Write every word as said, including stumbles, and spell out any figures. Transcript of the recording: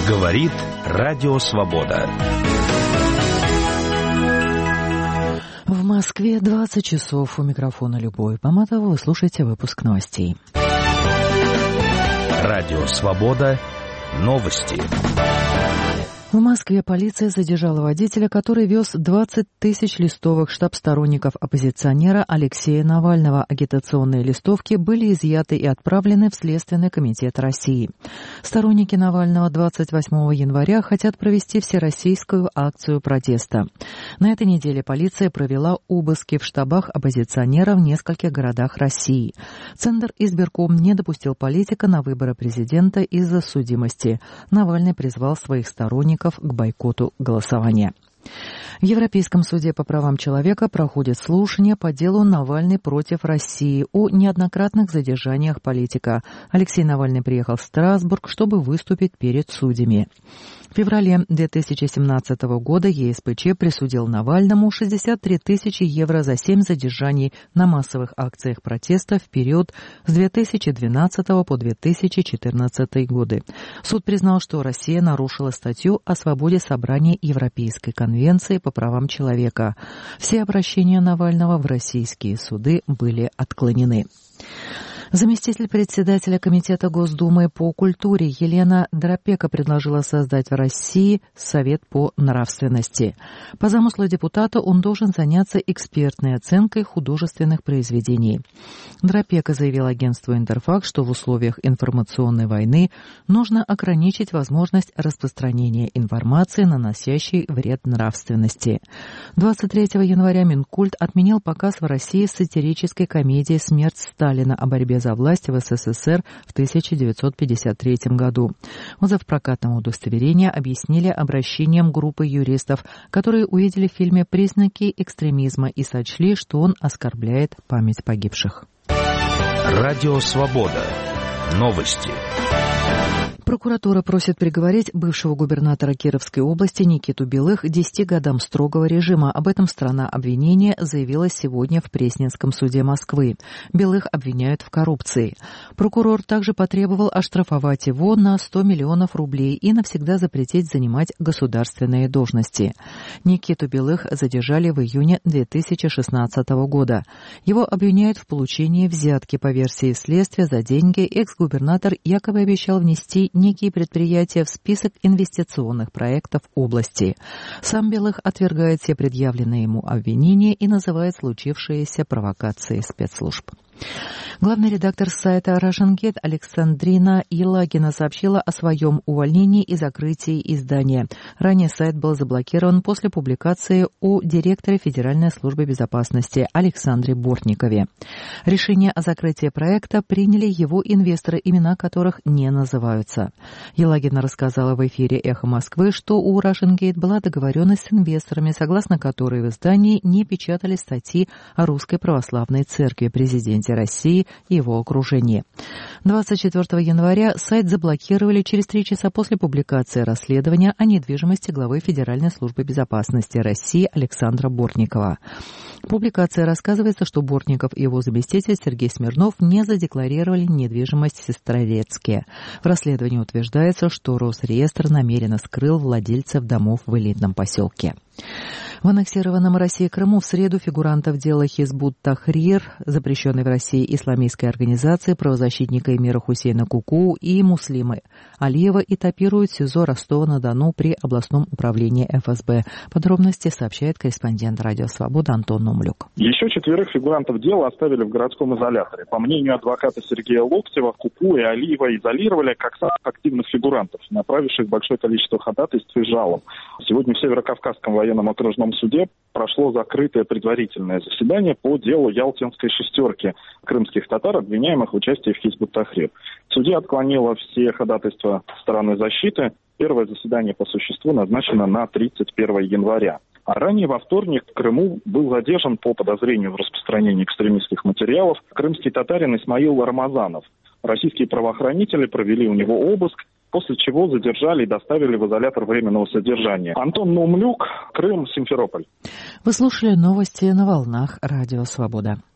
Говорит Радио Свобода. В Москве двадцать часов. У микрофона Любовь Поматова. Вы слушаете выпуск новостей. Радио Свобода. Новости. В Москве полиция задержала водителя, который вез двадцать тысяч листовок. Штаб сторонников оппозиционера Алексея Навального. Агитационные листовки были изъяты и отправлены в Следственный комитет России. Сторонники Навального двадцать восьмого января хотят провести всероссийскую акцию протеста. На этой неделе полиция провела обыски в штабах оппозиционера в нескольких городах России. Центр избирком не допустил политика на выборы президента из-за судимости. Навальный призвал своих сторонников к бойкоту голосования. В Европейском суде по правам человека проходит слушание по делу Навальный против России о неоднократных задержаниях политика. Алексей Навальный приехал в Страсбург, чтобы выступить перед судьями. В феврале две тысячи семнадцатого года ЕСПЧ присудил Навальному шестьдесят три тысячи евро за семь задержаний на массовых акциях протеста в период с две тысячи двенадцатого по две тысячи четырнадцатый годы. Суд признал, что Россия нарушила статью о свободе собрания Европейской конвенции по правам человека. Все обращения Навального в российские суды были отклонены. Заместитель председателя Комитета Госдумы по культуре Елена Дропека предложила создать в России Совет по нравственности. По замыслу депутата он должен заняться экспертной оценкой художественных произведений. Дропека заявил агентству «Интерфакс», что в условиях информационной войны нужно ограничить возможность распространения информации, наносящей вред нравственности. двадцать третьего января Минкульт отменил показ в России сатирической комедии «Смерть Сталина» о борьбе за власть в СССР в тысяча девятьсот пятьдесят третьем году. Отзыв прокатного удостоверения объяснили обращением группы юристов, которые увидели в фильме признаки экстремизма и сочли, что он оскорбляет память погибших. Радио Свобода. Новости. Прокуратура просит приговорить бывшего губернатора Кировской области Никиту Белых к десяти годам строгого режима. Об этом сторона обвинения заявила сегодня в Пресненском суде Москвы. Белых обвиняют в коррупции. Прокурор также потребовал оштрафовать его на сто миллионов рублей и навсегда запретить занимать государственные должности. Никиту Белых задержали в июне две тысячи шестнадцатого года. Его обвиняют в получении взятки. По версии следствия, за деньги экс-губернатор якобы обещал внести некие предприятия в список инвестиционных проектов области. Сам Белых отвергает все предъявленные ему обвинения и называет случившиеся провокацией спецслужб. Главный редактор сайта «Russiangate» Александрина Елагина сообщила о своем увольнении и закрытии издания. Ранее сайт был заблокирован после публикации о директоре Федеральной службы безопасности Александре Бортникове. Решение о закрытии проекта приняли его инвесторы, имена которых не называются. Елагина рассказала в эфире «Эхо Москвы», что у «Russiangate» была договоренность с инвесторами, согласно которой в издании не печатали статьи о Русской Православной Церкви, президенте России и его окружении. двадцать четвёртого января сайт заблокировали через три часа после публикации расследования о недвижимости главы Федеральной службы безопасности России Александра Бортникова. В публикации рассказывается, что Бортников и его заместитель Сергей Смирнов не задекларировали недвижимость в Сестрорецке. В расследовании утверждается, что Росреестр намеренно скрыл владельцев домов в элитном поселке. В аннексированном Россией Крыму в среду фигурантов дела Хизбут Тахрир, запрещенной в России исламистской организации, правозащитника эмира Хусейна Куку и Муслимы Алиева этапируют в СИЗО Ростова-на-Дону при областном управлении эф эс бэ. Подробности сообщает корреспондент Радио Свобода Антон Номлюк. Еще четверых фигурантов дела оставили в городском изоляторе. По мнению адвоката Сергея Локтева, Куку и Алиева изолировали как самых активных фигурантов, направивших большое количество ходатайств и жалоб. Сегодня в Северокавказском военном окружном суде прошло закрытое предварительное заседание по делу Ялтинской шестерки крымских татар, обвиняемых в участии в Хизбут Тахрир. Судья отклонила все ходатайства стороны защиты. Первое заседание по существу назначено на тридцать первого января. А ранее во вторник в Крыму был задержан по подозрению в распространении экстремистских материалов крымский татарин Исмаил Рамазанов. Российские правоохранители провели у него обыск, после чего задержали и доставили в изолятор временного содержания. Антон Номлюк, Крым, Симферополь. Вы слушали новости на волнах Радио Свобода.